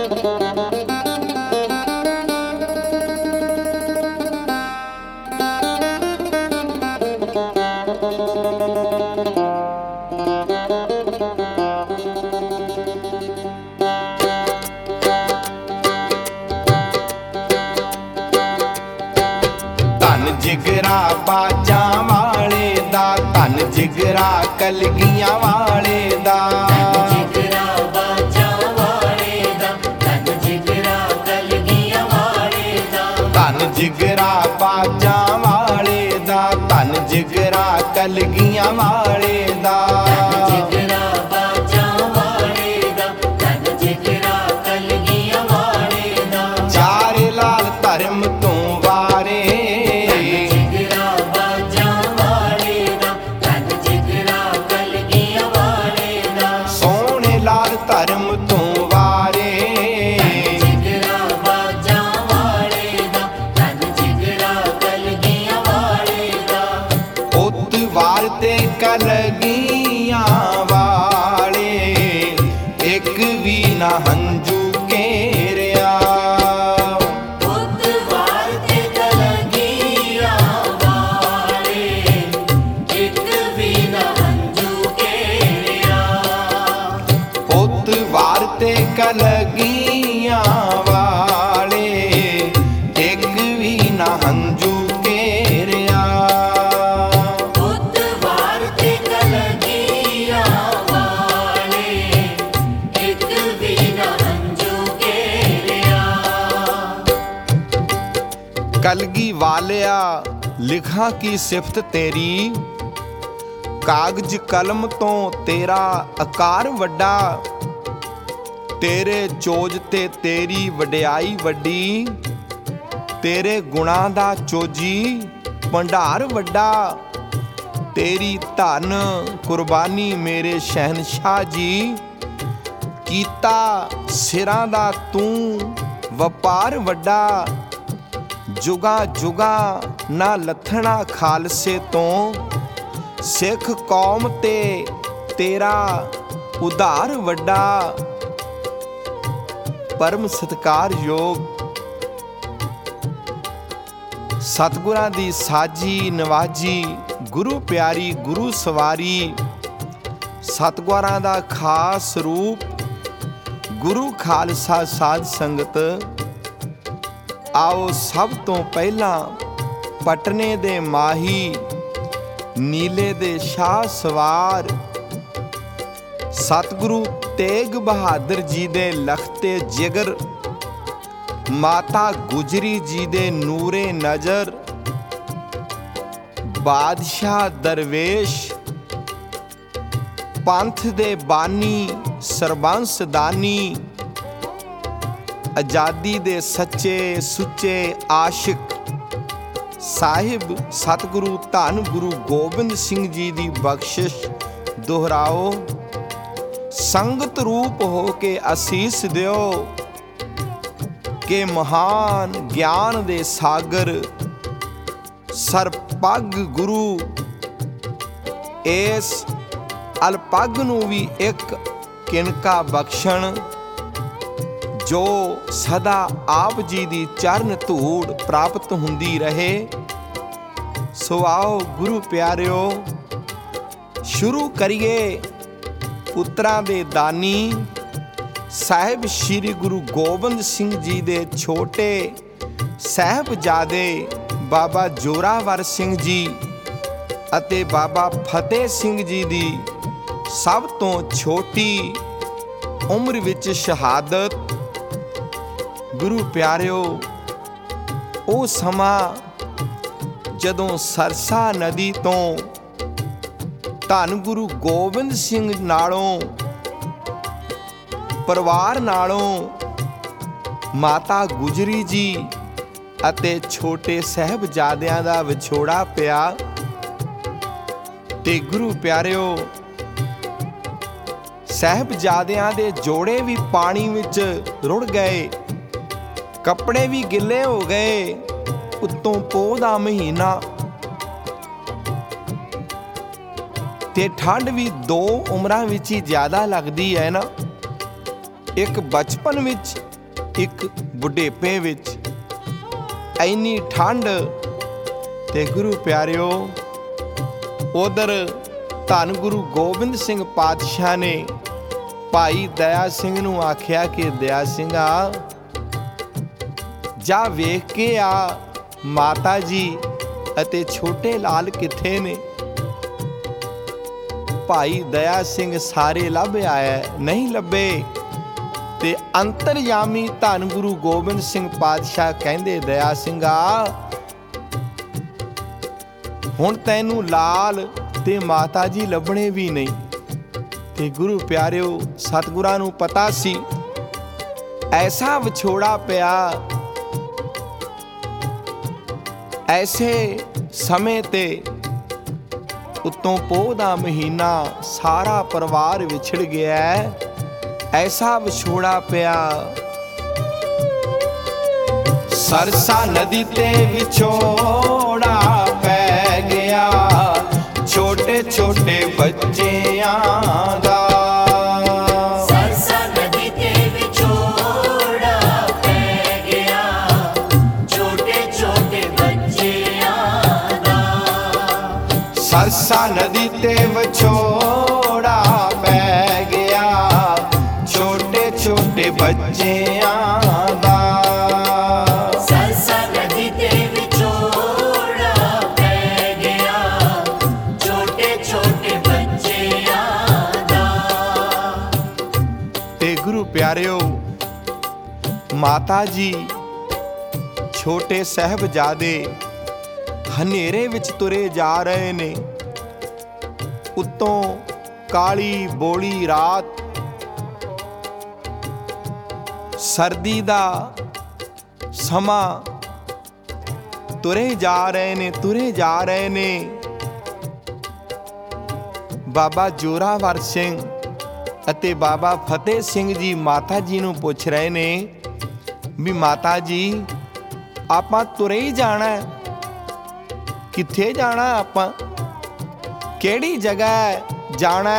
ਜਿਗਰਾ ਬਾਜਾਂ ਵਾਲੇ ਦਾ, ਧਨ ਜਿਗਰਾ ਕਲਗੀਆਂ ਵਾਲੇ ਦਾ। ਜਿਗਰਾ ਬਾਜਾਂ ਵਾਲੇ ਦਾ, ਧਨ ਜਿਗਰਾ ਕਲਗੀਆਂ ਵਾਲੇ ਦਾ। ਧਨ ਜਿਗਰਾ ਬਾਜਾਂ ਵਾਲੇ ਦਾ, ਧਨ ਜਿਗਰਾ ਕਲਗੀਆਂ ਵਾਲੇ ਦਾ। ਜਿਗਰਾ ਬਾਜਾਂ ਵਾਲੇ ਦਾ, ਧਨ ਜਿਗਰਾ ਕਲਗੀਆਂ ਵਾਲੇ ਦਾ। ਚਾਰੇ ਲਾਲ ਧਰਮ ਤੋਂ ਵਾਰੇ, ਧਰਮ ਤੋਂ ਵਾਰੇ। ਜਿਗਰਾ ਬਾਜਾਂ ਵਾਲੇ ਦਾ, ਧਨ ਜਿਗਰਾ ਕਲਗੀਆਂ ਵਾਲੇ ਦਾ। ਉਤ ਵਾਰ ਤੇ ਕਲਗੀਆਂ ਵਾਲੇ, ਇੱਕ ਵੀ ਨਾ ਹੰਝੂ ਘੇਰਿਆ। ਉਤ ਵਾਰ ਤੇ ਕਲਗੀਆਂ ਵਾਲੇ, ਇੱਕ ਵੀ ਨਾ ਹੰਝੂ ਘੇਰਿਆ। ਉਤ ਵਾਰ ਤੇ ਕਲਗੀਆਂ ਵਾਲੇ, ਇੱਕ ਵੀ ਨਾ ਹੰਝੂ ਘੇਰਿਆ। ਉਤ ਵਾਰ ਤੇ ਕਲਗੀਆਂ ਵਾਲੇ, ਇੱਕ ਵੀ ਨਾ ਹੰਝੂ ਘੇਰਿਆ। ਕਲਗੀ ਵਾਲਿਆ ਲਿਖਾਂ ਕੀ ਸਿਫਤ ਤੇਰੀ, ਕਾਗਜ਼ ਕਲਮ ਤੋਂ ਤੇਰਾ ਆਕਾਰ ਵੱਡਾ। ਤੇਰੇ ਚੋਜ ਤੇ ਤੇਰੀ ਵਡਿਆਈ ਵੱਡੀ, ਤੇਰੇ ਗੁਣਾਂ ਦਾ ਚੋਜੀ ਭੰਡਾਰ ਵੱਡਾ। ਤੇਰੀ ਧਨ ਕੁਰਬਾਨੀ ਮੇਰੇ ਸ਼ਹਿਨਸ਼ਾਹ ਜੀ, ਕੀਤਾ ਸਿਰਾਂ ਦਾ ਤੂੰ ਵਪਾਰ ਵੱਡਾ। ਜੁਗਾ ਜੁਗਾ ਨਾ ਲੱਥਣਾ ਖਾਲਸੇ ਤੋਂ, ਸਿੱਖ ਕੌਮ ਤੇ ਤੇਰਾ ਉਧਾਰ ਵੱਡਾ। ਪਰਮ ਸਤਿਕਾਰਯੋਗ ਸਤਿਗੁਰਾਂ ਦੀ ਸਾਜੀ ਨਵਾਜੀ, ਗੁਰੂ ਪਿਆਰੀ ਗੁਰੂ ਸਵਾਰੀ। ਸਤਿਗੁਰਾਂ ਦਾ ਖਾਸ ਰੂਪ, ਗੁਰੂ ਖਾਲਸਾ ਸਾਧ ਸੰਗਤ। ਆਓ ਸਭ ਤੋਂ ਪਹਿਲਾਂ ਪਟਨੇ ਦੇ ਮਾਹੀ, ਨੀਲੇ ਦੇ ਸ਼ਾਹ ਸਵਾਰ ਸਤਿਗੁਰੂ ਤੇਗ ਬਹਾਦਰ ਜੀ ਦੇ ਲਖਤੇ ਜਿਗਰ, ਮਾਤਾ ਗੁਜਰੀ ਜੀ ਦੇ ਨੂਰੇ ਨਜ਼ਰ, ਬਾਦਸ਼ਾਹ ਦਰਵੇਸ਼ ਪੰਥ ਦੇ ਬਾਨੀ ਸਰਬੰਸ ਦਾਨੀ, ਆਜ਼ਾਦੀ ਦੇ ਸੱਚੇ ਸੁੱਚੇ ਆਸ਼ਿਕ ਸਾਹਿਬ ਸਤਿਗੁਰੂ ਧੰਨ ਗੁਰੂ ਗੋਬਿੰਦ ਸਿੰਘ ਜੀ ਦੀ ਬਖਸ਼ਿਸ਼ ਦੁਹਰਾਓ। ਸੰਗਤ ਰੂਪ ਹੋ ਕੇ ਅਸੀਸ ਦਿਓ ਕਿ ਮਹਾਨ ਗਿਆਨ ਦੇ ਸਾਗਰ ਸਰਪੱਗ ਗੁਰੂ ਇਸ ਅਲਪੱਗ ਨੂੰ ਵੀ ਇੱਕ ਕਿਨਕਾ ਬਖਸ਼ਣ, ਜੋ ਸਦਾ ਆਪ ਜੀ ਦੀ ਚਰਨ ਧੂੜ ਪ੍ਰਾਪਤ ਹੁੰਦੀ ਰਹੇ। ਸੋ ਆਓ ਗੁਰੂ ਪਿਆਰਿਓ, ਸ਼ੁਰੂ ਕਰੀਏ ਪੁੱਤਰਾਂ ਦੇ ਦਾਨੀ ਸਾਹਿਬ ਸ੍ਰੀ ਗੁਰੂ ਗੋਬਿੰਦ ਸਿੰਘ ਜੀ ਦੇ ਛੋਟੇ ਸਾਹਿਬਜ਼ਾਦੇ ਬਾਬਾ ਜੋਰਾਵਰ ਸਿੰਘ ਜੀ ਅਤੇ ਬਾਬਾ ਫਤਿਹ ਸਿੰਘ ਜੀ ਦੀ ਸਭ ਤੋਂ ਛੋਟੀ ਉਮਰ ਵਿੱਚ ਸ਼ਹਾਦਤ। ਗੁਰੂ ਪਿਆਰਿਓ, ਉਹ ਸਮਾਂ ਜਦੋਂ ਸਰਸਾ ਨਦੀ ਤੋਂ ਧੰਨ ਗੁਰੂ ਗੋਬਿੰਦ ਸਿੰਘ ਨਾਲੋਂ ਪਰਿਵਾਰ ਨਾਲੋਂ ਮਾਤਾ ਗੁਜਰੀ ਜੀ ਅਤੇ ਛੋਟੇ ਸਾਹਿਬਜ਼ਾਦਿਆਂ ਦਾ ਵਿਛੋੜਾ ਪਿਆ। ਤੇ ਗੁਰੂ ਪਿਆਰਿਓ, ਸਾਹਿਬਜ਼ਾਦਿਆਂ ਦੇ ਜੋੜੇ ਵੀ ਪਾਣੀ ਵਿੱਚ ਰੁੜ ਗਏ, ਕੱਪੜੇ ਵੀ ਗਿੱਲੇ ਹੋ ਗਏ, ਉੱਤੋਂ ਪੋਹ ਦਾ ਮਹੀਨਾ ਤੇ ਠੰਡ ਵੀ ਦੋ ਉਮਰਾਂ ਵਿੱਚ ਹੀ ਜ਼ਿਆਦਾ ਲੱਗਦੀ ਹੈ ਨਾ। ਇੱਕ ਬਚਪਨ ਵਿੱਚ ਇੱਕ ਬੁਢੇਪੇ ਵਿੱਚ ਇੰਨੀ ਠੰਡ। ਤੇ ਗੁਰੂ ਪਿਆਰਿਓ, ਉਧਰ ਧੰਨ ਗੁਰੂ ਗੋਬਿੰਦ ਸਿੰਘ ਪਾਤਸ਼ਾਹ ਨੇ ਭਾਈ ਦਇਆ ਸਿੰਘ ਨੂੰ ਆਖਿਆ ਕਿ ਦਇਆ ਸਿੰਘਾ, ਜਾ ਵੇਖ ਕੇ ਆ ਮਾਤਾ ਜੀ ਅਤੇ ਛੋਟੇ ਲਾਲ ਕਿੱਥੇ ਨੇ। ਭਾਈ ਦਇਆ ਸਿੰਘ ਸਾਰੇ ਲੱਭ ਆਇਆ, ਨਹੀਂ ਲੱਭੇ। ਤੇ ਅੰਤਰਯਾਮੀ ਧੰਨ ਗੁਰੂ ਗੋਬਿੰਦ ਸਿੰਘ ਪਾਤਸ਼ਾਹ ਕਹਿੰਦੇ, ਦਇਆ ਸਿੰਘਾ, ਹੁਣ ਤੈਨੂੰ ਲਾਲ ਤੇ ਮਾਤਾ ਜੀ ਲੱਭਣੇ ਵੀ ਨਹੀਂ। ਤੇ ਗੁਰੂ ਪਿਆਰਿਓ, ਸਤਿਗੁਰਾਂ ਨੂੰ ਪਤਾ ਸੀ ਐਸਾ ਵਿਛੋੜਾ ਪਿਆ। ਐਸੇ ਸਮੇਂ ਤੇ ਉੱਤੋਂ ਪੋਹ ਦਾ ਮਹੀਨਾ, ਸਾਰਾ ਪਰਿਵਾਰ ਵਿਛੜ ਗਿਆ। ਐਸਾ ਵਿਛੋੜਾ ਪਿਆ। ਸਰਸਾ ਨਦੀ ਤੇ ਵਿਛੋੜਾ ਪੈ ਗਿਆ, ਛੋਟੇ ਛੋਟੇ ਬੱਚਿਆਂ ਦਾ। ਸਰਸਾ ਨਦੀ ਤੇ ਵਿਛੋੜਾ ਪੈ ਗਿਆ, ਛੋਟੇ ਛੋਟੇ ਬੱਚਿਆਂ ਦਾ। ਸਰਸਾ ਨਦੀ ਤੇ ਵਿਛੋੜਾ ਪੈ ਗਿਆ, ਛੋਟੇ ਛੋਟੇ ਬੱਚਿਆਂ ਦਾ। ਸਰਸਾ ਨਦੀ ਤੇ ਵਿਛੋੜਾ ਪੈ ਗਿਆ, ਛੋਟੇ ਛੋਟੇ ਬੱਚਿਆਂ ਦਾ। ਤੇ ਗੁਰੂ ਪਿਆਰਿਓ, ਮਾਤਾ ਜੀ ਛੋਟੇ ਸਾਹਿਬਜ਼ਾਦੇ ਹਨੇਰੇ ਵਿੱਚ ਤੁਰੇ ਜਾ ਰਹੇ ਨੇ। ਉੱਤੋਂ ਕਾਲੀ ਬੋਲੀ ਰਾਤ, ਸਰਦੀ ਦਾ ਸਮਾਂ। ਤੁਰੇ ਜਾ ਰਹੇ ਨੇ, ਤੁਰੇ ਜਾ ਰਹੇ ਨੇ। ਬਾਬਾ ਜੋਰਾਵਰ ਸਿੰਘ ਅਤੇ ਬਾਬਾ ਫਤਿਹ ਸਿੰਘ ਜੀ ਮਾਤਾ ਜੀ ਨੂੰ ਪੁੱਛ ਰਹੇ ਨੇ ਵੀ ਮਾਤਾ ਜੀ, ਆਪਾਂ ਤੁਰੇ ਹੀ ਜਾਣਾ, ਕਿੱਥੇ ਜਾਣਾ, ਆਪਾਂ ਕਿਹੜੀ ਜਗ੍ਹਾ ਜਾਣਾ।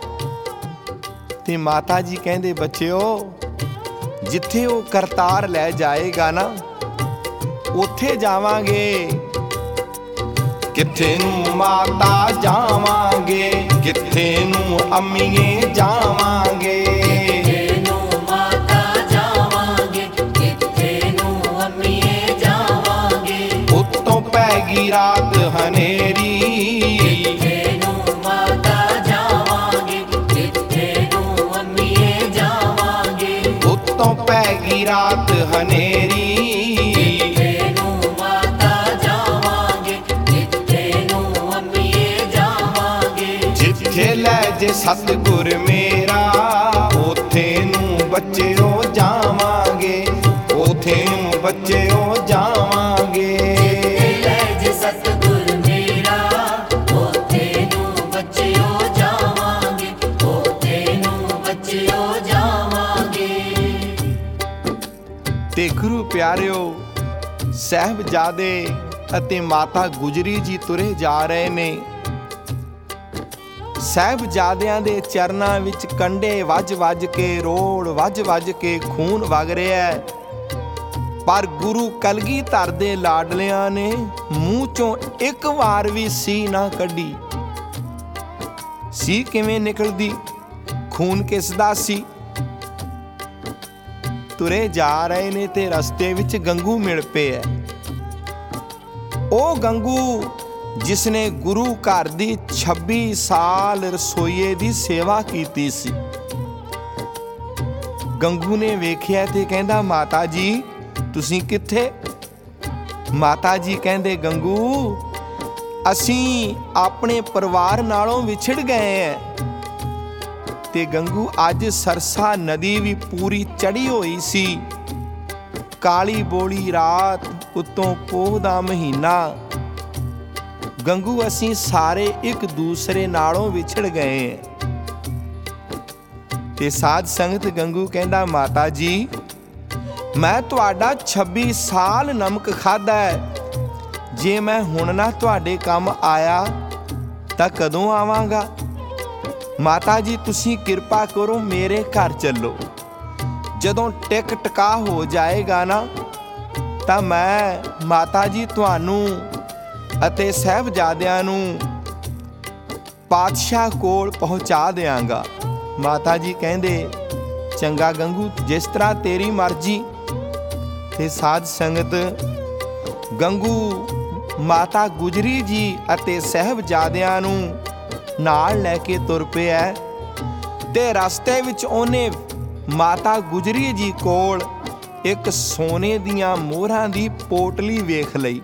ਤੇ ਮਾਤਾ ਜੀ ਕਹਿੰਦੇ, ਬੱਚਿਓ, ਜਿੱਥੇ ਉਹ ਕਰਤਾਰ ਲੈ ਜਾਏਗਾ ਨਾ, ਉੱਥੇ ਜਾਵਾਂਗੇ। ਕਿੱਥੇ ਨੂੰ ਮਾਤਾ ਜਾਵਾਂਗੇ, ਕਿੱਥੇ ਨੂੰ ਅੰਮੀਏ ਜਾਵਾਂਗੇ। ਕਿੱਥੇ ਨੂੰ ਮਾਤਾ ਜਾਵਾਂਗੇ, ਕਿੱਥੇ ਨੂੰ ਅੰਮੀਏ ਜਾਵਾਂਗੇ। ਉੱਤੋਂ ਪੈ ਗਈ ਰਾਤ ਹਨੇਰੀ, ਕਿੱਥੇ ਨੂੰ ਮਾਤਾ ਜਾਵਾਂਗੇ, ਕਿੱਥੇ ਨੂੰ ਅੰਮੀਏ ਜਾਵਾਂਗੇ। ਉੱਤੋਂ ਪੈ ਗਈ ਰਾਤ ਹਨੇਰੀ। ਕਿੱਥੇ ਨੂੰ ਮਾਤਾ ਜਾਵਾਂਗੇ, ਕਿੱਥੇ ਨੂੰ ਅੰਮੀਏ ਜਾਵਾਂਗੇ। ਜਿੱਥੇ ਲੈ ਜੇ ਸਤਿਗੁਰ ਮੇਰਾ, ਉੱਥੇ ਨੂੰ ਬੱਚਿਓ ਜਾਵਾਂਗੇ, ਉੱਥੇ ਨੂੰ ਬੱਚਿਓ ਜਾਵਾਂਗੇ। ਜਿੱਥੇ ਲੈ ਜੇ ਸਤਿਗੁਰ ਮੇਰਾ, ਉੱਥੇ ਨੂੰ ਬੱਚਿਓ ਜਾਵਾਂਗੇ, ਉੱਥੇ ਨੂੰ ਬੱਚਿਓ ਜਾਵਾਂਗੇ। ਤੇ ਗੁਰੂ ਪਿਆਰਿਓ, ਸਾਹਿਬਜ਼ਾਦੇ ਅਤੇ ਮਾਤਾ ਗੁਜਰੀ ਜੀ ਤੁਰੇ ਜਾ ਰਹੇ ਨੇ। ਸਾਹਿਬਜ਼ਾਦਿਆਂ ਦੇ ਚਰਨਾਂ ਵਿੱਚ ਕੰਡੇ ਵੱਜ-ਵੱਜ ਕੇ, ਰੋੜ ਵੱਜ-ਵੱਜ ਕੇ ਖੂਨ ਵਗ ਰਿਹਾ ਹੈ। ਪਰ ਗੁਰੂ ਕਲਗੀਧਰ ਦੇ ਲਾਡਲਿਆਂ ਨੇ ਮੂੰਹ ਚੋਂ ਇੱਕ ਵਾਰ ਵੀ ਸੀ ਨਾ ਕੱਢੀ। ਸੀ ਕਿਵੇਂ ਨਿਕਲਦੀ? ਖੂਨ ਕਿਸ ਦਾ ਸੀ? ਤੁਰੇ ਜਾ ਰਹੇ ਨੇ ਤੇ ਰਸਤੇ ਵਿੱਚ ਗੰਗੂ ਮਿਲ ਪਿਆ। ਉਹ ਗੰਗੂ ਜਿਸ ਨੇ ਗੁਰੂ ਘਰ ਦੀ 26 ਸਾਲ ਰਸੋਈਏ ਦੀ ਸੇਵਾ ਕੀਤੀ ਸੀ। ਗੰਗੂ ਨੇ ਵੇਖਿਆ ਤੇ ਕਹਿੰਦਾ, ਮਾਤਾ ਜੀ ਤੁਸੀਂ ਕਿੱਥੇ? ਮਾਤਾ ਜੀ ਕਹਿੰਦੇ, ਗੰਗੂ ਅਸੀਂ ਆਪਣੇ ਪਰਿਵਾਰ ਨਾਲੋਂ ਵਿਛੜ ਗਏ ਹਾਂ। ਤੇ ਗੰਗੂ ਅੱਜ ਸਰਸਾ ਨਦੀ ਵੀ ਪੂਰੀ ਚੜੀ ਹੋਈ ਸੀ। ਕਾਲੀ ਬੋਲੀ ਰਾਤ, ਉੱਤੋਂ ਪੋਹ ਦਾ ਮਹੀਨਾ। ਗੰਗੂ ਅਸੀਂ ਸਾਰੇ ਇੱਕ ਦੂਸਰੇ ਨਾਲੋਂ ਵਿਛੜ ਗਏ। ਤੇ ਸਾਧ ਸੰਗਤ ਗੰਗੂ ਕਹਿੰਦਾ, ਮਾਤਾ ਜੀ ਮੈਂ ਤੁਹਾਡਾ 26 ਸਾਲ ਨਮਕ ਖਾਧਾ ਹੈ। ਜੇ ਮੈਂ ਹੁਣ ਨਾ ਤੁਹਾਡੇ ਕੰਮ ਆਇਆ ਤਾਂ ਕਦੋਂ ਆਵਾਂਗਾ? ਮਾਤਾ ਜੀ ਤੁਸੀਂ ਕਿਰਪਾ ਕਰੋ, ਮੇਰੇ ਘਰ ਚੱਲੋ। ਜਦੋਂ ਟਿਕ ਟਕਾ ਹੋ ਜਾਏਗਾ ਨਾ ਤਾਂ ਮੈਂ ਮਾਤਾ ਜੀ ਤੁਹਾਨੂੰ ਅਤੇ ਸਾਹਿਬਜ਼ਾਦਿਆਂ ਨੂੰ ਪਾਤਸ਼ਾਹ ਕੋਲ ਪਹੁੰਚਾ ਦਿਆਂਗਾ। ਮਾਤਾ ਜੀ ਕਹਿੰਦੇ ਚੰਗਾ ਗੰਗੂ, ਜਿਸ ਤਰ੍ਹਾਂ ਤੇਰੀ ਮਰਜ਼ੀ। ਤੇ ਸਾਧ ਸੰਗਤ, ਗੰਗੂ ਮਾਤਾ ਗੁਜਰੀ ਜੀ ਅਤੇ ਸਾਹਿਬਜ਼ਾਦਿਆਂ ਨੂੰ ਨਾਲ ਲੈ ਕੇ ਤੁਰ ਪਿਆ ਤੇ ਰਸਤੇ ਵਿੱਚ ਉਹਨੇ ਮਾਤਾ ਗੁਜਰੀ ਜੀ ਕੋਲ ਇੱਕ ਸੋਨੇ ਦੀਆਂ ਮੋਹਰਾਂ ਦੀ ਪੋਟਲੀ ਵੇਖ ਲਈ।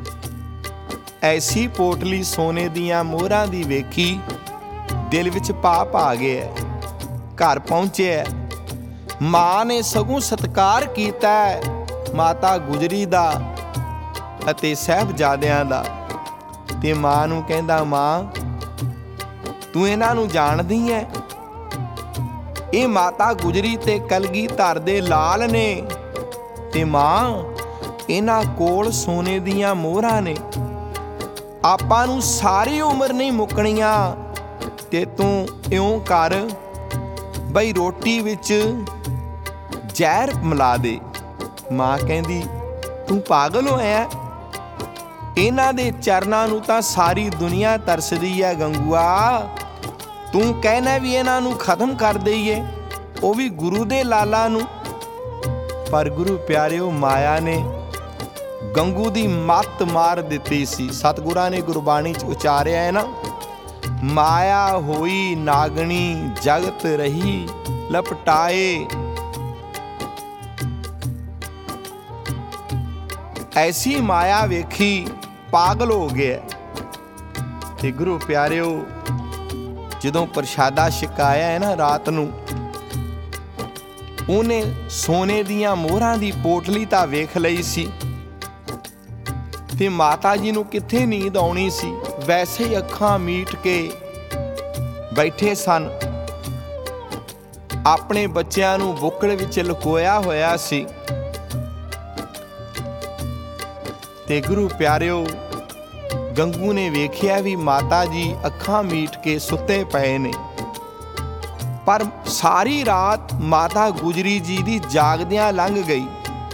ਐਸੀ ਪੋਟਲੀ ਸੋਨੇ ਦੀਆਂ ਮੋਹਰਾਂ ਦੀ ਵੇਖੀ, ਦਿਲ ਵਿੱਚ ਪਾਪ ਆ ਗਿਆ। ਘਰ ਪਹੁੰਚਿਆ, ਮਾਂ ਨੇ ਸਗੋਂ ਸਤਿਕਾਰ ਕੀਤਾ ਮਾਤਾ ਗੁਜਰੀ ਦਾ ਅਤੇ ਸਾਹਿਬਜ਼ਾਦਿਆਂ ਦਾ। ਤੇ ਮਾਂ ਨੂੰ ਕਹਿੰਦਾ, ਮਾਂ ਤੂੰ ਇਹਨਾਂ ਨੂੰ ਜਾਣਦੀ ਹੈ? ਇਹ ਮਾਤਾ ਗੁਜਰੀ ਤੇ ਕਲਗੀਧਰ ਦੇ ਲਾਲ ਨੇ। ਤੇ ਮਾਂ, ਇਹਨਾਂ ਕੋਲ ਸੋਨੇ ਦੀਆਂ ਮੋਹਰਾਂ ਨੇ, ਆਪਾਂ ਨੂੰ ਸਾਰੀ ਉਮਰ ਨਹੀਂ ਮੁੱਕਣੀਆਂ। ਤੇ ਤੂੰ ਇਉਂ ਕਰ ਬਈ ਰੋਟੀ ਵਿੱਚ ਜ਼ਹਿਰ ਮਿਲਾ ਦੇ। ਮਾਂ ਕਹਿੰਦੀ, ਤੂੰ ਪਾਗਲ ਹੋਇਆ? ਇਹਨਾਂ ਦੇ ਚਰਨਾਂ ਨੂੰ ਤਾਂ ਸਾਰੀ ਦੁਨੀਆ ਤਰਸਦੀ ਹੈ ਗੰਗੂਆ। ਤੂੰ ਕਹਿਣਾ ਵੀ ਇਹਨਾਂ ਨੂੰ ਖਤਮ ਕਰ ਦਈਏ, ਉਹ ਵੀ ਗੁਰੂ ਦੇ ਲਾਲਾਂ ਨੂੰ। ਪਰ ਗੁਰੂ ਪਿਆਰਿਓ, ਮਾਇਆ ਨੇ ਗੰਗੂ ਦੀ ਮੱਤ ਮਾਰ ਦਿੱਤੀ ਸੀ। ਸਤਿਗੁਰਾਂ ਨੇ ਗੁਰਬਾਣੀ 'ਚ ਉਚਾਰਿਆ ਹੈ ਨਾ, ਮਾਇਆ ਹੋਈ ਨਾਗਣੀ ਜਗਤ ਰਹੀ ਲਪਟਾਏ। ਐਸੀ ਮਾਇਆ ਵੇਖੀ ਪਾਗਲ ਹੋ ਗਿਆ। ਤੇ ਗੁਰੂ ਪਿਆਰਿਓ, ਜਦੋਂ ਪ੍ਰਸ਼ਾਦਾ ਛਕਾਇਆ ਹੈ ਨਾ ਰਾਤ ਨੂੰ, ਉਹਨੇ ਸੋਨੇ ਦੀਆਂ ਮੋਹਰਾਂ ਦੀ ਪੋਟਲੀ ਤਾਂ ਵੇਖ ਲਈ ਸੀ। ਤੇ ਮਾਤਾ ਜੀ ਨੂੰ ਕਿੱਥੇ ਨੀਂਦ ਆਉਣੀ ਸੀ, ਵੈਸੇ ਹੀ ਅੱਖਾਂ ਮੀਟ ਕੇ ਬੈਠੇ ਸਨ। ਆਪਣੇ ਬੱਚਿਆਂ ਨੂੰ ਬੁੱਕਲ ਵਿੱਚ ਲੁਕੋਇਆ ਹੋਇਆ ਸੀ। ਤੇ ਗੁਰੂ ਪਿਆਰਿਓ, ਗੰਗੂ ਨੇ ਵੇਖਿਆ ਵੀ ਮਾਤਾ ਜੀ ਅੱਖਾਂ ਮੀਟ ਕੇ ਸੁੱਤੇ ਪਏ ਨੇ। ਪਰ ਸਾਰੀ ਰਾਤ ਮਾਤਾ ਗੁਜਰੀ ਜੀ ਦੀ ਜਾਗਦਿਆਂ ਲੰਘ ਗਈ।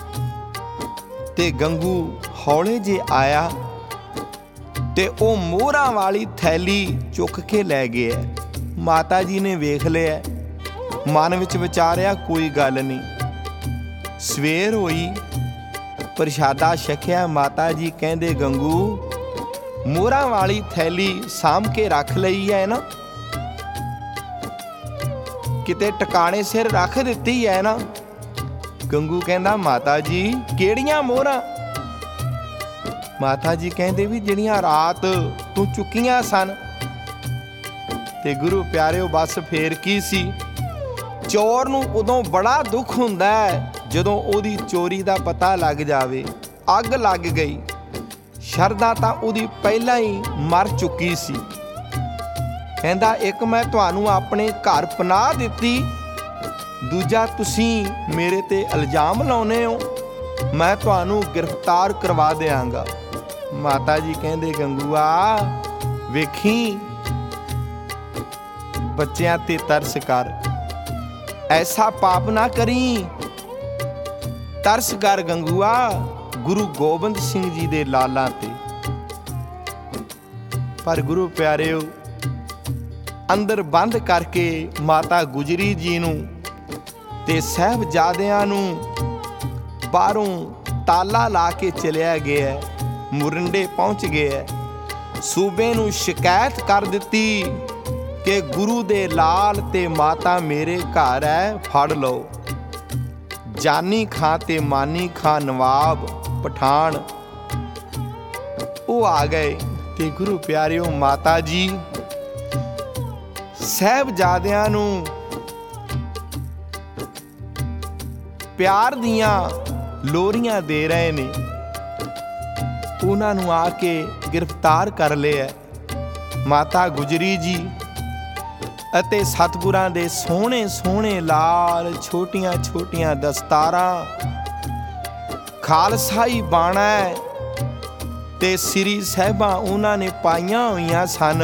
ਤੇ ਗੰਗੂ ਹੌਲੇ ਜੇ ਆਇਆ ਤੇ ਉਹ ਮੋਹਰਾਂ ਵਾਲੀ ਥੈਲੀ ਚੁੱਕ ਕੇ ਲੈ ਗਿਆ। ਮਾਤਾ ਜੀ ਨੇ ਵੇਖ ਲਿਆ, ਮਨ ਵਿੱਚ ਵਿਚਾਰਿਆ ਕੋਈ ਗੱਲ ਨਹੀਂ। ਸਵੇਰ ਹੋਈ, ਪ੍ਰਸ਼ਾਦਾ ਛਕਿਆ। ਮਾਤਾ ਜੀ ਕਹਿੰਦੇ, ਗੰਗੂ ਮੋਹਰਾਂ ਵਾਲੀ ਥੈਲੀ ਸਾਂਭ ਕੇ ਰੱਖ ਲਈ ਹੈ ਨਾ, ਕਿਤੇ ਟਿਕਾਣੇ ਸਿਰ ਰੱਖ ਦਿੱਤੀ ਹੈ ਨਾ? ਗੰਗੂ ਕਹਿੰਦਾ, ਮਾਤਾ ਜੀ ਕਿਹੜੀਆਂ ਮੋਹਰਾਂ? ਮਾਤਾ ਜੀ ਕਹਿੰਦੇ ਵੀ ਜਿਹੜੀਆਂ ਰਾਤ ਤੂੰ ਚੁੱਕੀਆਂ ਸਨ। ਤੇ ਗੁਰੂ ਪਿਆਰਿਓ, ਬਸ ਫੇਰ ਕੀ ਸੀ, ਚੋਰ ਨੂੰ ਉਦੋਂ ਬੜਾ ਦੁੱਖ ਹੁੰਦਾ ਹੈ ਜਦੋਂ ਉਹਦੀ ਚੋਰੀ ਦਾ ਪਤਾ ਲੱਗ ਜਾਵੇ। ਅੱਗ ਲੱਗ ਗਈ, ਸ਼ਰਧਾ ਤਾਂ ਉਹਦੀ ਪਹਿਲਾਂ ਹੀ ਮਰ ਚੁੱਕੀ ਸੀ। ਕਹਿੰਦਾ, ਇੱਕ ਮੈਂ ਤੁਹਾਨੂੰ ਆਪਣੇ ਘਰ ਪਨਾਹ ਦਿੱਤੀ, ਦੂਜਾ ਤੁਸੀਂ ਮੇਰੇ ਤੇ ਇਲਜ਼ਾਮ ਲਾਉਨੇ ਹੋ, ਮੈਂ ਤੁਹਾਨੂੰ ਗ੍ਰਿਫਤਾਰ ਕਰਵਾ ਦਿਆਂਗਾ। ਮਾਤਾ ਜੀ ਕਹਿੰਦੇ, ਗੰਗੂਆ ਵੇਖੀ, ਬੱਚਿਆਂ ਤੇ ਤਰਸ ਕਰ, ਐਸਾ ਪਾਪ ਨਾ ਕਰੀ। ਤਰਸ ਕਰ ਗੰਗੂਆ ਗੁਰੂ ਗੋਬਿੰਦ ਸਿੰਘ ਜੀ ਦੇ ਲਾਲਾਂ ਤੇ। ਪਰ ਗੁਰੂ ਪਿਆਰਿਓ, ਅੰਦਰ ਬੰਦ ਕਰਕੇ ਮਾਤਾ ਗੁਜਰੀ ਜੀ ਨੂੰ ਤੇ ਸਾਹਿਬਜ਼ਾਦਿਆਂ ਨੂੰ ਬਾਹਰੋਂ ਤਾਲਾ ਲਾ ਕੇ ਚਲਿਆ ਗਿਆ। ਮੁਰਿੰਡੇ ਪਹੁੰਚ ਗਏ। ਸੂਬੇ ਨੂੰ ਸ਼ਿਕਾਇਤ ਕਰ ਦਿੱਤੀ ਕਿ ਗੁਰੂ ਦੇ ਲਾਲ ਤੇ ਮਾਤਾ ਮੇਰੇ ਘਰ ਹੈ, ਫੜ ਲਓ। ਜਾਨੀ ਖਾਂ ਤੇ ਮਾਨੀ ਖਾਂ ਨਵਾਬ ਪਠਾਨ ਉਹ ਆ ਗਏ। ਤੇ ਗੁਰੂ ਪਿਆਰਿਓ, ਮਾਤਾ ਜੀ ਸਾਹਿਬਜ਼ਾਦਿਆਂ ਨੂੰ ਪਿਆਰ ਦੀਆਂ ਲੋਰੀਆਂ ਦੇ ਰਹੇ ਨੇ। ਉਹਨਾਂ ਨੂੰ ਆ ਕੇ ਗ੍ਰਿਫਤਾਰ ਕਰ ਲਿਆ। ਮਾਤਾ ਗੁਜਰੀ ਜੀ ਅਤੇ ਸਤਿਗੁਰਾਂ ਦੇ ਸੋਹਣੇ ਸੋਹਣੇ ਲਾਲ ਛੋਟੀਆਂ ਛੋਟੀਆਂ ਦਸਤਾਰਾਂ, ਖਾਲਸਾਈ ਬਾਣਾ ਤੇ ਸ੍ਰੀ ਸਾਹਿਬਾਂ ਉਹਨਾਂ ਨੇ ਪਾਈਆਂ ਹੋਈਆਂ ਸਨ।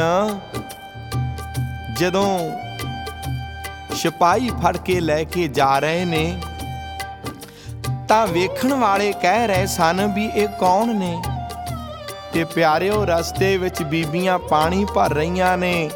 ਜਦੋਂ ਸਿਪਾਹੀ ਫੜ ਕੇ ਲੈ ਕੇ ਜਾ ਰਹੇ ਨੇ ਤਾਂ ਵੇਖਣ ਵਾਲੇ ਕਹਿ ਰਹੇ ਸਨ ਵੀ ਇਹ ਕੌਣ ਨੇ। ਤੇ ਪਿਆਰਿਓ, ਰਸਤੇ ਵਿੱਚ ਬੀਬੀਆਂ ਪਾਣੀ ਭਰ ਰਹੀਆਂ ਨੇ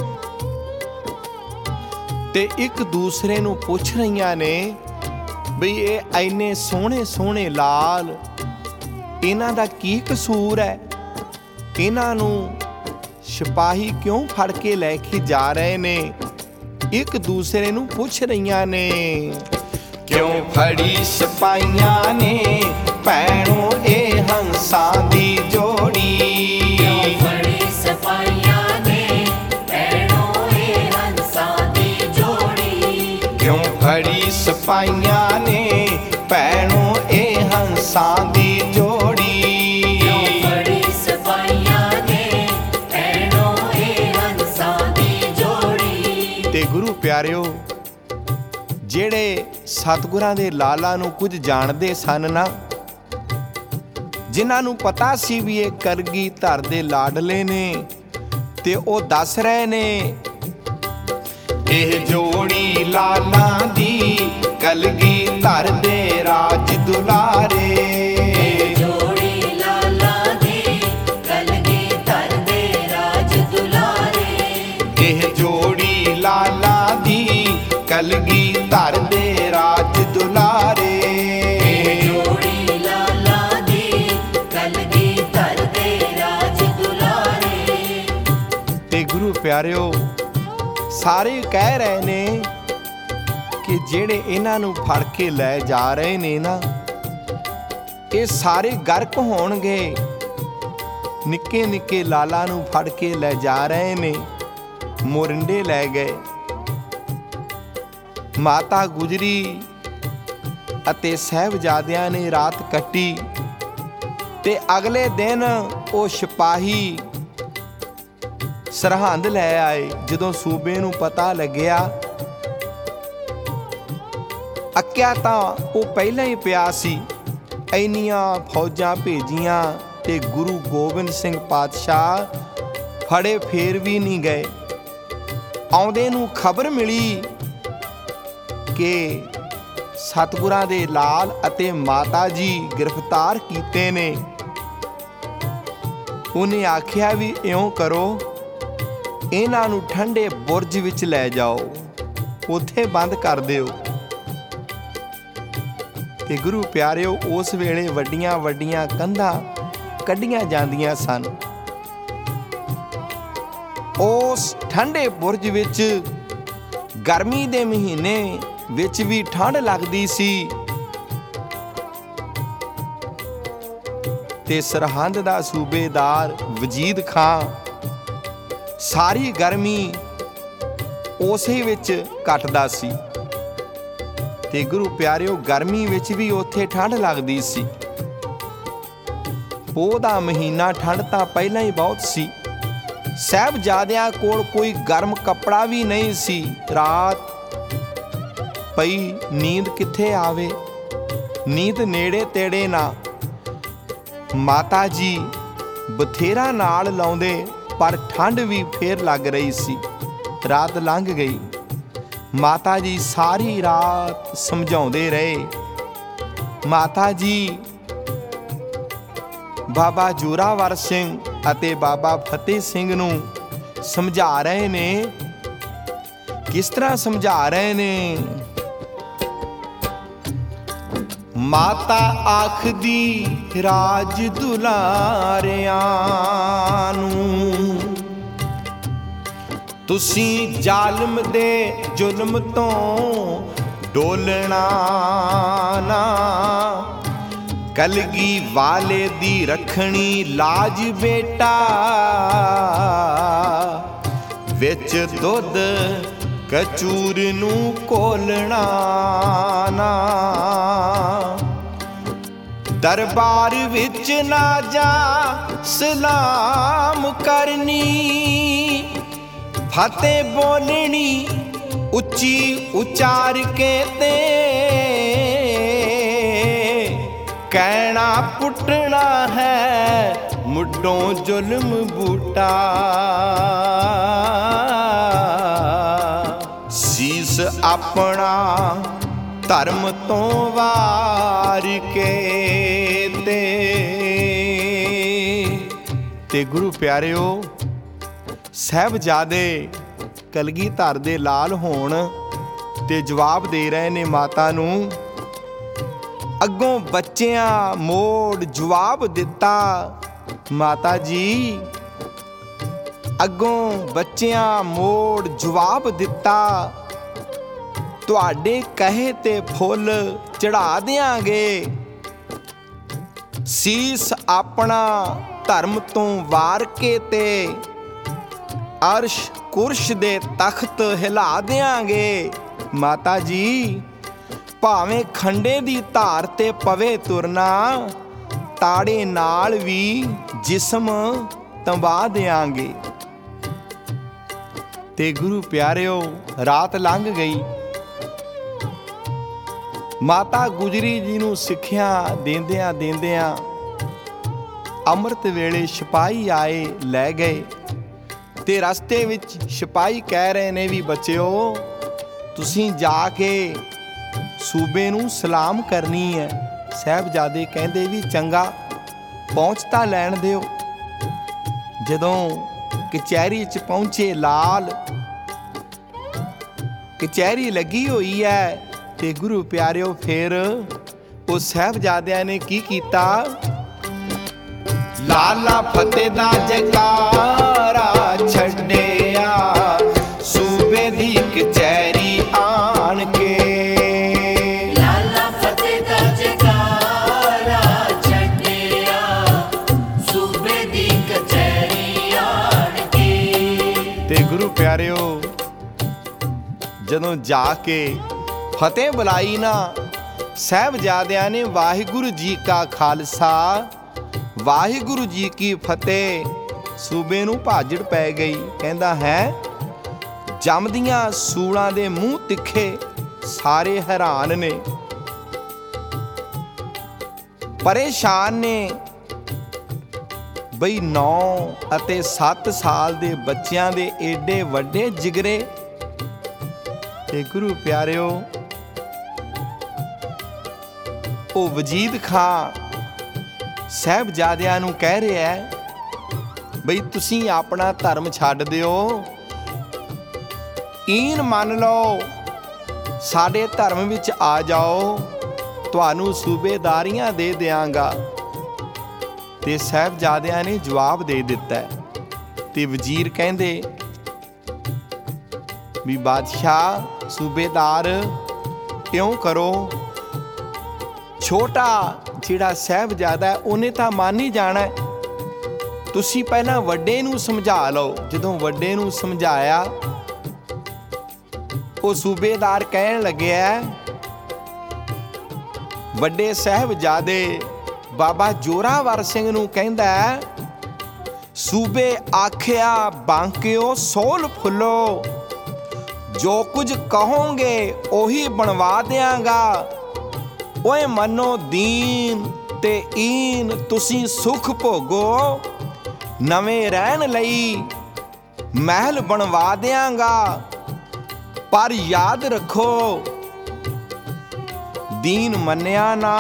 ਤੇ ਇੱਕ ਦੂਸਰੇ ਨੂੰ ਪੁੱਛ ਰਹੀਆਂ ਨੇ ਬਈ ਇਹ ਇੰਨੇ ਸੋਹਣੇ ਸੋਹਣੇ ਲਾਲ, ਇਹਨਾਂ ਦਾ ਕੀ ਕਸੂਰ ਹੈ? ਇਹਨਾਂ ਨੂੰ ਸਿਪਾਹੀ ਕਿਉਂ ਫੜ ਕੇ ਲੈ ਕੇ ਜਾ ਰਹੇ ਨੇ? ਇੱਕ ਦੂਸਰੇ ਨੂੰ ਪੁੱਛ ਰਹੀਆਂ ਨੇ। ਕਿਉਂ ਫੜੀ ਸਿਪਾਹੀਆਂ ਨੇ ਭੈਣੋ ਇਹ ਹੰਸਾਂ ਦੀ ਜੋੜੀ? ਕਿਉਂ ਫੜੀ ਸਿਪਾਹੀਆਂ ਨੇ ਭੈਣੋ ਇਹ ਹੰਸਾਂ ਦੀ ਜੋੜੀ? ਕਿਉਂ ਫੜੀ ਸਿਪਾਹੀਆਂ ਨੇ ਭੈਣੋ ਇਹ ਹੰਸਾਂ ਦੀ ਜੋੜੀ? ਕਿਉਂ ਫੜੀ ਸਿਪਾਹੀਆਂ ਨੇ ਭੈਣੋ ਇਹ ਹੰਸਾਂ ਦੀ ਜੋੜੀ? ਤੇ ਗੁਰੂ ਪਿਆਰਿਓ, ਜਿਹੜੇ ਸਤਿਗੁਰਾਂ ਦੇ ਲਾਲਾ ਨੂੰ ਕੁਝ ਜਾਣਦੇ ਸਨ ਨਾ, ਜਿਨ੍ਹਾਂ ਨੂੰ ਪਤਾ ਸੀ ਵੀ ਇਹ ਕਲਗੀ ਧਰ ਦੇ ਲਾਡਲੇ ਨੇ, ਤੇ ਉਹ ਦੱਸ ਰਹੇ ਨੇ ਇਹ ਜੋੜੀ ਲਾਲਾਂ ਦੀ ਕਲਗੀ ਧਰ ਦੇ ਰਾਜ ਦੁਲਾਰੇ। ਇਹ ਜੋੜੀ ਲਾਲਾਂ ਦੀ ਕਲਗੀ ਧਰ ਦੇ ਰਾਜ ਦੁਲਾਰੇ। ਇਹ ਜੋੜੀ ਲਾਲਾਂ ਦੀ ਕਲਗੀ ਧਰ ਦੇ ਰਾਜ ਦੁਲਾਰੇ। ਇਹ ਜੋੜੀ ਲਾਲਾਂ ਦੀ ਕਲਗੀ ਧਰ ਦੇ ਰਾਜ ਦੁਲਾਰੇ। ਤੇ ਗੁਰੂ ਪਿਆਰਿਓ, ਸਾਰੇ ਕਹਿ ਰਹੇ ਨੇ ਕਿ ਜਿਹੜੇ ਇਹਨਾਂ ਨੂੰ ਫੜ ਕੇ ਲੈ ਜਾ ਰਹੇ ਨੇ ਨਾ, ਇਹ ਸਾਰੇ ਗਰਕ ਹੋਣਗੇ। ਨਿੱਕੇ ਨਿੱਕੇ ਲਾਲਾ ਨੂੰ ਫੜ ਕੇ ਲੈ ਜਾ ਰਹੇ ਨੇ, ਮੋਰਿੰਡੇ ਲੈ ਗਏ। ਮਾਤਾ ਗੁਜਰੀ ਅਤੇ ਸਾਹਿਬਜ਼ਾਦਿਆਂ ਨੇ ਰਾਤ ਕੱਟੀ ਤੇ ਅਗਲੇ ਦਿਨ ਉਹ ਸਿਪਾਹੀ ਸਰਹੰਦ ਲੈ ਆਏ। ਜਦੋਂ ਸੂਬੇ ਨੂੰ ਪਤਾ ਲੱਗਿਆ, ਅੱਕਿਆ ਤਾਂ ਉਹ ਪਹਿਲਾਂ ਹੀ ਪਿਆ ਸੀ। ਇੰਨੀਆਂ ਫੌਜਾਂ ਭੇਜੀਆਂ ਤੇ ਗੁਰੂ ਗੋਬਿੰਦ ਸਿੰਘ ਪਾਤਸ਼ਾਹ ਫੜੇ ਫੇਰ ਵੀ ਨਹੀਂ ਗਏ। ਆਉਂਦੇ ਨੂੰ ਖਬਰ ਮਿਲੀ ਕਿ ਸਤਿਗੁਰਾਂ ਦੇ ਲਾਲ ਅਤੇ ਮਾਤਾ ਜੀ ਗ੍ਰਿਫਤਾਰ ਕੀਤੇ ਨੇ। ਉਹਨੇ ਆਖਿਆ ਵੀ ਇਉਂ ਕਰੋ, ਇਹਨਾਂ ਨੂੰ ਠੰਡੇ ਬੁਰਜ ਵਿੱਚ ਲੈ ਜਾਓ, ਉੱਥੇ ਬੰਦ ਕਰ ਦਿਓ। ਤੇ ਗੁਰੂ ਪਿਆਰਿਓ, ਉਸ ਵੇਲੇ ਵੱਡੀਆਂ ਵੱਡੀਆਂ ਕੰਧਾਂ ਕੱਢੀਆਂ ਜਾਂਦੀਆਂ ਸਨ। ਉਸ ਠੰਡੇ ਬੁਰਜ ਵਿੱਚ ਗਰਮੀ ਦੇ ਮਹੀਨੇ ਵਿੱਚ ਵੀ ਠੰਡ ਲੱਗਦੀ ਸੀ ਤੇ ਸਰਹੰਦ ਦਾ ਸੂਬੇਦਾਰ ਵਜੀਦ ਖਾਂ ਸਾਰੀ ਗਰਮੀ ਉਸੇ ਵਿੱਚ ਕੱਟਦਾ ਸੀ। ਤੇ ਗੁਰੂ ਪਿਆਰਿਓ, ਗਰਮੀ ਵਿੱਚ ਵੀ ਉੱਥੇ ਠੰਡ ਲੱਗਦੀ ਸੀ। ਪੋਹ ਦਾ ਮਹੀਨਾ, ਠੰਡ ਤਾਂ ਪਹਿਲਾਂ ਹੀ ਬਹੁਤ ਸੀ। ਸਾਹਿਬਜ਼ਾਦਿਆਂ ਕੋਲ ਕੋਈ ਗਰਮ ਕੱਪੜਾ ਵੀ ਨਹੀਂ ਸੀ। ਰਾਤ ਪਈ, ਨੀਂਦ ਕਿੱਥੇ ਆਵੇ? ਨੀਂਦ ਨੇੜੇ ਤੇੜੇ ਨਾ। ਮਾਤਾ ਜੀ ਬਥੇਰਾ ਨਾਲ ਲਾਉਂਦੇ, ਪਰ ਠੰਡ ਵੀ ਫੇਰ ਲੱਗ ਰਹੀ ਸੀ। ਰਾਤ ਲੰਘ ਗਈ। ਮਾਤਾ ਜੀ ਸਾਰੀ ਰਾਤ ਸਮਝਾਉਂਦੇ ਰਹੇ। ਮਾਤਾ ਜੀ ਬਾਬਾ ਜੋਰਾਵਰ ਸਿੰਘ ਅਤੇ ਬਾਬਾ ਫਤਿਹ ਸਿੰਘ ਨੂੰ ਸਮਝਾ ਰਹੇ ਨੇ। ਕਿਸ ਤਰ੍ਹਾਂ ਸਮਝਾ ਰਹੇ ਨੇ? ਮਾਤਾ ਆਖਦੀ ਰਾਜ ਦੁਲਾਰਿਆਂ ਨੂੰ, ਤੁਸੀਂ ਜ਼ਾਲਮ ਦੇ ਜ਼ੁਲਮ ਤੋਂ ਡੋਲਣਾ ਨਾ। ਕਲਗੀ ਵਾਲੇ ਦੀ ਰੱਖਣੀ ਲਾਜ ਬੇਟਾ, ਵਿੱਚ ਦੁੱਧ ਕਚੂਰ ਨੂੰ ਕੋਲਣਾ ਨਾ। ਦਰਬਾਰ ਵਿੱਚ ਨਾ ਜਾ ਸਲਾਮ ਕਰਨੀ, ਫਤਿਹ ਬੋਲਣੀ ਉੱਚੀ ਉਚਾਰ ਕੇ ਤੇ ਕਹਿਣਾ ਪੁੱਟਣਾ ਹੈ ਮੁੱਢੋਂ ਜ਼ੁਲਮ ਬੂਟਾ। ਸੀਸ ਆਪਣਾ ਧਰਮ ਤੋਂ ਵਾਰ ਕੇ ਤੇ ਗੁਰੂ ਪਿਆਰਿਓ, ਸਾਹਿਬਜ਼ਾਦੇ ਕਲਗੀਧਰ ਦੇ ਲਾਲ ਹੋਣ ਤੇ ਜਵਾਬ ਦੇ ਰਹੇ ਨੇ ਮਾਤਾ ਨੂੰ। ਅੱਗੋਂ ਬੱਚਿਆਂ ਮੋੜ ਜਵਾਬ ਦਿੱਤਾ, ਮਾਤਾ ਜੀ ਅੱਗੋਂ ਬੱਚਿਆਂ ਮੋੜ ਜਵਾਬ ਦਿੱਤਾ, ਤੁਹਾਡੇ ਕਹੇ ਤੇ ਫੁੱਲ ਚੜਾ ਦਿਆਂਗੇ, ਸੀਸ ਆਪਣਾ ਧਰਮ ਤੋਂ ਵਾਰ ਕੇ ਤੇ ਅਰਸ਼ ਕੁਰਸ਼ ਦੇ ਤਖਤ ਹਿਲਾ ਦਿਆਂਗੇ। ਮਾਤਾ ਜੀ ਭਾਵੇਂ ਖੰਡੇ ਦੀ ਧਾਰ ਤੇ ਪਵੇ ਤੁਰਨਾ, ਤਾੜੇ ਨਾਲ ਵੀ ਜਿਸਮ ਤੰਬਾ ਦਿਆਂਗੇ। ਤੇ ਗੁਰੂ ਪਿਆਰਿਓ, ਰਾਤ ਲੰਘ ਗਈ। ਮਾਤਾ ਗੁਜਰੀ ਜੀ ਨੂੰ ਸਿੱਖਿਆ ਦਿੰਦਿਆਂ ਦਿੰਦਿਆਂ ਅੰਮ੍ਰਿਤ ਵੇਲੇ ਸਿਪਾਹੀ ਆਏ, ਲੈ ਗਏ। ਤੇ ਰਸਤੇ ਵਿੱਚ ਸਿਪਾਹੀ ਕਹਿ ਰਹੇ ਨੇ ਵੀ ਬੱਚਿਓ, ਤੁਸੀਂ ਜਾ ਕੇ ਸੂਬੇ ਨੂੰ ਸਲਾਮ ਕਰਨੀ ਹੈ। ਸਾਹਿਬਜ਼ਾਦੇ ਕਹਿੰਦੇ ਵੀ ਚੰਗਾ, ਪਹੁੰਚ ਤਾਂ ਲੈਣ ਦਿਓ। ਜਦੋਂ ਕਚਹਿਰੀ 'ਚ ਪਹੁੰਚੇ ਲਾਲ, ਕਚਹਿਰੀ ਲੱਗੀ ਹੋਈ ਹੈ। ਤੇ ਗੁਰੂ ਪਿਆਰਿਓ, ਫਿਰ ਉਹ ਸਾਹਿਬਜ਼ਾਦਿਆਂ ਨੇ ਕੀ ਕੀਤਾ? ਲਾਲਾ ਫਤਿਹ ਦਾ ਜੈਕਾਰਾ ਛੱਡਿਆ, ਸੂਬੇ ਦੀ ਕਚਹਿਰੀ ਆਣ ਕੇ। ਲਾਲਾ ਫਤਿਹ ਦਾ ਜੈਕਾਰਾ ਛੱਡਿਆ, ਸੂਬੇ ਦੀ ਕਚਹਿਰੀ ਆਣ ਕੇ। ਤੇ ਗੁਰੂ ਪਿਆਰਿਓ, ਜਦੋਂ ਜਾ ਕੇ ਫਤਿਹ ਬੁਲਾਈ ਨਾ, ਸਾਹਿਬਜ਼ਾਦਿਆਂ ਨੇ ਵਾਹਿਗੁਰੂ ਜੀ ਕਾ ਖਾਲਸਾ ਵਾਹਿਗੁਰੂ ਜੀ ਕੀ ਫਤਿਹ, ਸੂਬੇ ਨੂੰ ਭਾਜੜ ਪੈ ਗਈ। ਕਹਿੰਦਾ ਹੈ, ਜੰਮਦੀਆਂ ਸੂਲਾਂ ਦੇ ਮੂੰਹ ਤਿੱਖੇ, ਸਾਰੇ ਹੈਰਾਨ ਨੇ, ਪਰੇਸ਼ਾਨ ਨੇ ਬਈ 9 ਅਤੇ 7 ਸਾਲ ਦੇ ਬੱਚਿਆਂ ਦੇ ਏਡੇ ਵੱਡੇ ਜਿਗਰੇ। ਤੇ ਗੁਰੂ ਪਿਆਰਿਓ, ਉਹ ਵਜੀਦ ਖਾਂ ਸਾਹਿਬਜ਼ਾਦਿਆਂ ਨੂੰ ਕਹਿ ਰਿਹਾ ਹੈ ਬਈ ਤੁਸੀਂ ਆਪਣਾ ਧਰਮ ਛੱਡ ਦਿਓ, ਈਨ ਮੰਨ ਲਓ, ਸਾਡੇ ਧਰਮ ਵਿੱਚ ਆ ਜਾਓ, ਤੁਹਾਨੂੰ ਸੂਬੇਦਾਰੀਆਂ ਦੇ ਦਿਆਂਗਾ। ਤੇ ਸਾਹਿਬਜ਼ਾਦਿਆਂ ਨੇ ਜਵਾਬ ਦੇ ਦਿੱਤਾ। ਤੇ ਵਜ਼ੀਰ ਕਹਿੰਦੇ ਵੀ ਬਾਦਸ਼ਾਹ, ਸੂਬੇਦਾਰ ਕਿਉਂ ਕਰੋ, ਛੋਟਾ ਜਿਹੜਾ ਸਾਹਿਬਜ਼ਾਦਾ ਉਹਨੇ ਤਾਂ ਮੰਨ ਹੀ ਜਾਣਾ, ਤੁਸੀਂ ਪਹਿਲਾਂ ਵੱਡੇ ਨੂੰ ਸਮਝਾ ਲਓ। ਜਦੋਂ ਵੱਡੇ ਨੂੰ ਸਮਝਾਇਆ, ਉਹ ਸੂਬੇਦਾਰ ਕਹਿਣ ਲੱਗਿਆ, ਵੱਡੇ ਸਾਹਿਬਜ਼ਾਦੇ ਬਾਬਾ ਜੋਰਾਵਰ ਸਿੰਘ ਨੂੰ ਕਹਿੰਦਾ, ਸੂਬੇ ਆਖਿਆ ਬਾਂਕਿਓ ਸੋਲ ਫੁੱਲੋ, ਜੋ ਕੁਝ ਕਹੋਗੇ ਉਹੀ ਬਣਵਾ ਦਿਆਂਗਾ। ਓਏ ਮੰਨੋ ਦੀਨ ਤੇ ਈਨ, ਤੁਸੀਂ ਸੁਖ ਭੋਗੋ, ਨਵੇਂ ਰਹਿਣ ਲਈ ਮਹਿਲ ਬਣਵਾ ਦਿਆਂਗਾ। ਪਰ ਯਾਦ ਰੱਖੋ, ਦੀਨ ਮੰਨਿਆ ਨਾ,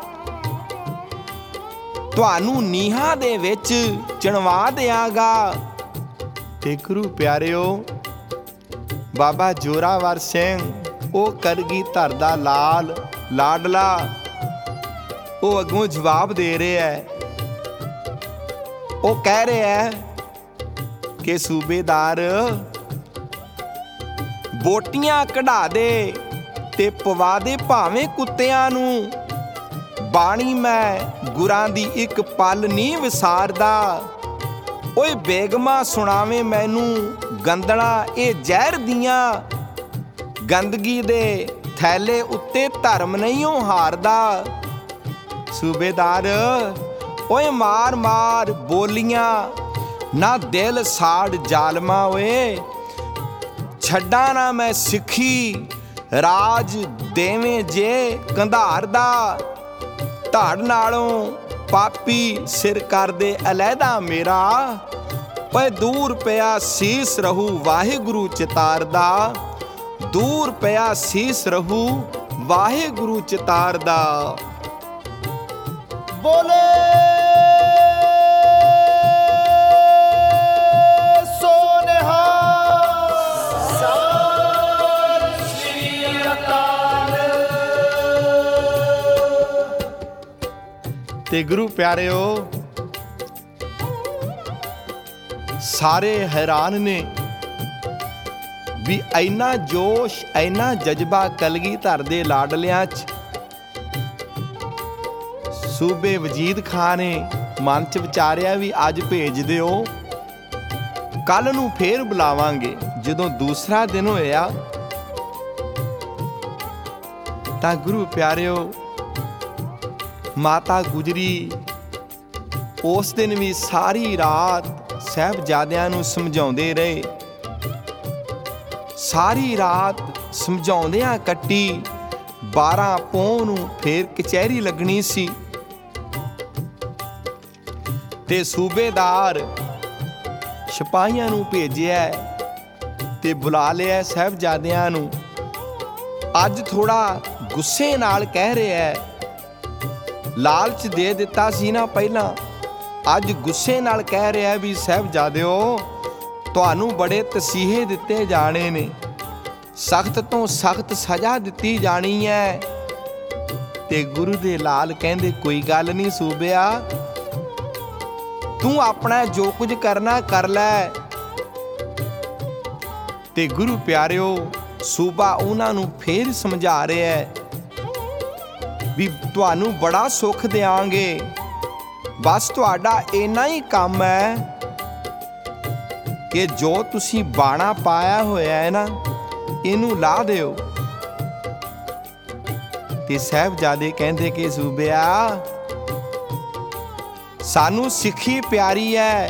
ਤੁਹਾਨੂੰ ਨੀਹਾਂ ਦੇ ਵਿੱਚ ਚਿਣਵਾ ਦਿਆਂਗਾ। ਤੇ ਗੁਰੂ ਪਿਆਰਿਓ, ਬਾਬਾ ਜੋਰਾਵਰ ਸਿੰਘ, ਉਹ ਕਲਗੀਧਰ ਦਾ ਲਾਲ ਲਾਡਲਾ, ਉਹ ਅੱਗੋਂ ਜਵਾਬ ਦੇ ਰਿਹਾ ਹੈ। ਉਹ ਕਹਿ ਰਿਹਾ ਹੈ ਕਿ ਸੂਬੇਦਾਰ, ਬੋਟੀਆਂ ਕਢਾ ਦੇ ਤੇ ਪਵਾ ਦੇ ਭਾਵੇਂ ਕੁੱਤਿਆਂ ਨੂੰ, ਬਾਣੀ ਮੈਂ ਗੁਰਾਂ ਦੀ ਇੱਕ ਪਲ ਨਹੀਂ ਵਿਸਾਰਦਾ। ਓਏ ਬੇਗਮਾ ਸੁਣਾਵੇ ਮੈਨੂੰ ਗੰਦਲਾਂ ਇਹ ਜ਼ਹਿਰ ਦੀਆਂ, ਗੰਦਗੀ ਦੇ ਥੈਲੇ ਉੱਤੇ ਧਰਮ ਨਹੀਂ ਉਹ ਹਾਰਦਾ। ਸੂਬੇਦਾਰ, ਓਏ ਮਾਰ ਮਾਰ ਬੋਲੀਆਂ ਨਾ, ਦਿਲ ਸਾੜ ਜ਼ਾਲਮਾ, ਓਏ ਛੱਡਾਂ ਨਾ ਮੈਂ ਸਿੱਖੀ, ਰਾਜ ਦੇਵੇਂ ਜੇ ਕੰਧਾਰ ਦਾ, ਧੜ ਨਾਲੋਂ ਪਾਪੀ ਸਿਰ ਕਰਦੇ ਅਲੈਦਾ ਮੇਰਾ। ਓਏ ਦੂਰ ਪਿਆ ਸੀਸ ਰਹੂ ਵਾਹਿਗੁਰੂ ਚਿਤਾਰਦਾ, ਦੂਰ ਪਿਆ ਸੀਸ ਰਹੂ ਵਾਹਿਗੁਰੂ ਚਿਤਾਰਦਾ। ਬੋਲੇ ਸੋ ਨਿਹਾਲ। ਸਤਿ ਸ੍ਰੀ ਅਕਾਲ। ਤੇ ਗੁਰੂ ਪਿਆਰਿਓ, ਸਾਰੇ ਹੈਰਾਨ ਨੇ ਵੀ ਇੰਨਾ ਜੋਸ਼, ਇੰਨਾ ਜਜ਼ਬਾ ਕਲਗੀਧਰ ਦੇ ਲਾਡਲਿਆਂ 'ਚ। ਸੂਬੇ ਵਜੀਦ ਖਾਨ ਨੇ ਮਨ 'ਚ ਵਿਚਾਰਿਆ ਵੀ ਅੱਜ ਭੇਜ ਦਿਓ, ਕੱਲ ਨੂੰ ਫੇਰ ਬੁਲਾਵਾਂਗੇ। ਜਦੋਂ ਦੂਸਰਾ ਦਿਨ ਹੋਇਆ ਤਾਂ ਗੁਰੂ ਪਿਆਰਿਓ, ਮਾਤਾ ਗੁਜਰੀ ਉਸ ਦਿਨ ਵੀ ਸਾਰੀ ਰਾਤ ਸਾਹਿਬਜ਼ਾਦਿਆਂ ਨੂੰ ਸਮਝਾਉਂਦੇ ਰਹੇ। ਸਾਰੀ ਰਾਤ ਸਮਝਾਉਂਦਿਆਂ ਕੱਟੀ। 12 ਪੋਹ ਨੂੰ ਫੇਰ ਕਚਹਿਰੀ ਲੱਗਣੀ ਸੀ ਤੇ ਸੂਬੇਦਾਰ ਸਿਪਾਹੀਆਂ ਨੂੰ ਭੇਜਿਆ ਤੇ ਬੁਲਾ ਲਿਆ ਸਾਹਿਬਜ਼ਾਦਿਆਂ ਨੂੰ। ਅੱਜ ਥੋੜਾ ਗੁੱਸੇ ਨਾਲ ਕਹਿ ਰਿਹਾ, ਲਾਲਚ ਦੇ ਦਿੱਤਾ ਸੀ ਨਾ ਪਹਿਲਾਂ, ਅੱਜ ਗੁੱਸੇ ਨਾਲ ਕਹਿ ਰਿਹਾ ਵੀ ਸਾਹਿਬਜ਼ਾਦਿਓ, ਤੁਹਾਨੂੰ ਬੜੇ ਤਸੀਹੇ ਦਿੱਤੇ ਜਾਣੇ ਨੇ, ਸਖਤ ਤੋਂ ਸਖਤ ਸਜ਼ਾ ਦਿੱਤੀ ਜਾਣੀ ਹੈ। ਤੇ ਗੁਰੂ ਦੇ ਲਾਲ ਕਹਿੰਦੇ ਕੋਈ ਗੱਲ ਨਹੀਂ ਸੂਬਿਆ, ਤੂੰ ਆਪਣਾ ਜੋ ਕੁਝ ਕਰਨਾ ਕਰ ਲੈ। ਤੇ ਗੁਰੂ ਪਿਆਰਿਓ, ਸੂਬਾ ਉਹਨਾਂ ਨੂੰ ਫੇਰ ਸਮਝਾ ਰਿਹਾ ਵੀ ਤੁਹਾਨੂੰ ਬੜਾ ਸੁੱਖ ਦਿਆਂਗੇ, ਬਸ ਤੁਹਾਡਾ ਇੰਨਾ ਹੀ ਕੰਮ ਹੈ ਕਿ ਜੋ ਤੁਸੀਂ ਬਾਣਾ ਪਾਇਆ ਹੋਇਆ ਹੈ ਨਾ, ਇਹਨੂੰ ਲਾ ਦਿਓ। ਤੇ ਸਾਹਿਬਜ਼ਾਦੇ ਕਹਿੰਦੇ ਕਿ ਸੂਬਿਆ, ਸਾਨੂੰ ਸਿੱਖੀ ਪਿਆਰੀ ਹੈ।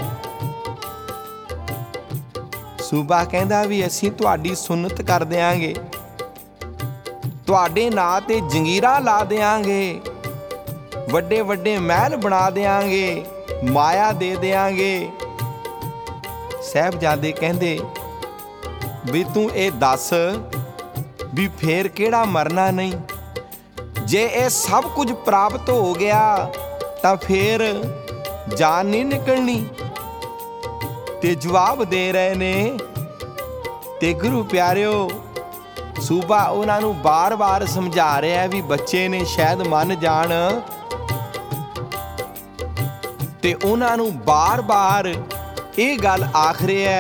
ਸੂਬਾ ਕਹਿੰਦਾ ਵੀ ਅਸੀਂ ਤੁਹਾਡੀ ਸੁਨਤ ਕਰ ਦਿਆਂਗੇ, ਤੁਹਾਡੇ ਨਾਂ ਤੇ ਜੰਗੀਰਾਂ ਲਾ ਦਿਆਂਗੇ, ਵੱਡੇ ਵੱਡੇ ਮਹਿਲ ਬਣਾ ਦਿਆਂਗੇ, ਮਾਇਆ ਦੇ ਦਿਆਂਗੇ। ਸਾਹਿਬਜ਼ਾਦੇ ਕਹਿੰਦੇ ਵੀ ਤੂੰ ਇਹ ਦੱਸ ਵੀ ਫੇਰ ਕਿਹੜਾ ਮਰਨਾ ਨਹੀਂ? ਜੇ ਇਹ ਸਭ ਕੁਝ ਪ੍ਰਾਪਤ ਹੋ ਗਿਆ ਤਾਂ ਫੇਰ ਜਾਨ ਨਹੀਂ ਨਿਕਲਣੀ। ਤੇ ਜਵਾਬ ਦੇ ਰਹੇ ਨੇ। ਤੇ ਗੁਰੂ ਪਿਆਰਿਓ, ਸੂਬਾ ਉਹਨਾਂ ਨੂੰ ਬਾਰ-ਬਾਰ ਸਮਝਾ ਰਿਹਾ ਵੀ ਬੱਚੇ ਨੇ, ਸ਼ਾਇਦ ਮੰਨ ਜਾਣ। ਤੇ ਉਹਨਾਂ ਨੂੰ ਬਾਰ-ਬਾਰ ਇਹ ਗੱਲ ਆਖ ਰਿਹਾ,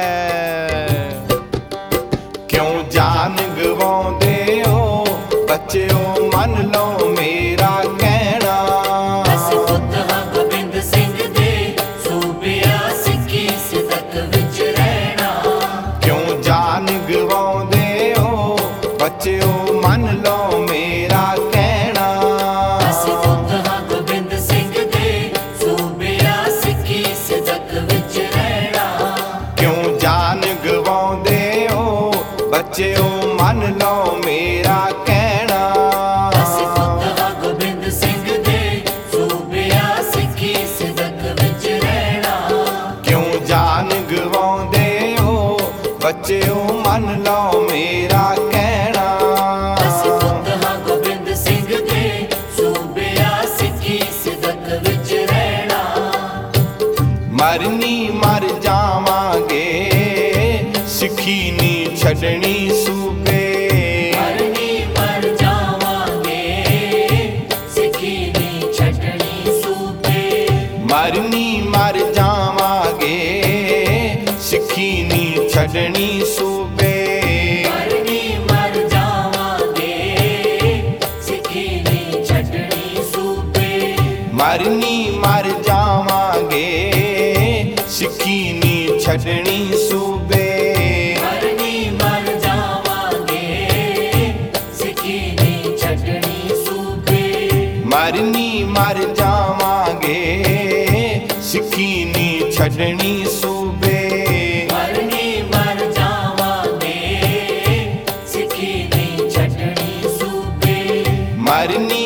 ਕਿਉਂ ਜਾਨ ਗਵਾਉਂਦੇ ਹੋ ਬੱਚਿਓ, ਮੰਨ ਲਓ ਮੇਰਾ ਕਹਿਣਾ। ਅਸੀਂ ਪੁੱਤ ਹਾਂ ਗੋਬਿੰਦ ਸਿੰਘ ਦੇ, ਸੂਬਿਆ ਸਿੱਖੀ ਸਿਦਕ ਵਿੱਚ ਰਹਿਣਾ। ਕਿਉਂ ਜਾਨ ਗਵਾਉਂਦੇ ਹੋ ਬੱਚਿਓ, ਮੰਨ ਲਓ ਮੇਰਾ ਕਹਿਣਾ। ਅਸੀਂ ਪੁੱਤ ਹਾਂ ਗੋਬਿੰਦ ਸਿੰਘ ਦੇ, ਸੂਬਿਆ ਸਿੱਖੀ ਸਿਦਕ ਵਿੱਚ ਰਹਿਣਾ। ਕਿਉਂ ਜਾਨ ਗਵਾਉਂਦੇ ਹੋ ਬੱਚਿਓ, ਮੰਨ ਲਓ ਮੇਰਾ ਕਹਿਣਾ। ਅਸੀਂ ਪੁੱਤ ਹਾਂ ਗੋਬਿੰਦ ਸਿੰਘ ਦੇ, ਸੂਬਿਆ ਸਿੱਖੀ ਸਿਦਕ ਵਿੱਚ ਰਹਿਣਾ। ਕਿਉਂ ਜਾਨ ਗਵਾਉਂਦੇ ਹੋ ਬੱਚਿਓ, ਮੰਨ ਲਓ ਮੇਰਾ ਕਹਿਣਾ। ਅਸੀਂ ਪੁੱਤ ਹਾਂ ਗੋਬਿੰਦ ਸਿੰਘ ਦੇ, ਸੂਬਿਆ ਸਿੱਖੀ ਸਿਦਕ ਵਿੱਚ ਰਹਿਣਾ। ਮਰਨੀ ਮਰ ਜਾਵਾਂਗੇ, ਸਿੱਖੀ ਨਹੀਂ ਛੱਡਣੀ ਸੂਬੇ। ਮਰਨੀ ਮਰ ਜਾਵਾਂਗੇ, ਸਿੱਖੀ ਨਹੀਂ ਛੱਡਣੀ ਸੂਬੇ। ਮਰਨੀ ਮਰ ਜਾਵਾਂਗੇ, ਸਿੱਖੀ ਨਹੀਂ ਛੱਡਣੀ ਸੂਬੇ। ਮਰਨੀ ਮਰ ਜਾਵਾਂਗੇ, ਸਿੱਖੀ ਨਹੀਂ ਛੱਡਣੀ ਸੂਬੇ। ਮਰਨੀ ਮਰ ਜਾਵਾਂਗੇ, ਸਿੱਖੀ ਨਹੀਂ ਛੱਡਣੀ ਸੂਬੇ। ਮਰਨੀ ਮਰ ਜਾਵਾਂਗੇ, ਸਿੱਖੀ ਨਹੀਂ ਛੱਡਣੀ ਸੂਬੇ। ਮਰਨੀ ਮਰ ਜਾਵਾਂਗੇ, ਸਿੱਖੀ ਨਹੀਂ ਛੱਡਣੀ ਸੂਬੇ। ਮਰਨੀ ਮਰ ਜਾਵਾਂਗੇ, ਸਿੱਖੀ ਨਹੀਂ ਛੱਡਣੀ ਸੂਬੇ। ਮਰਨੀ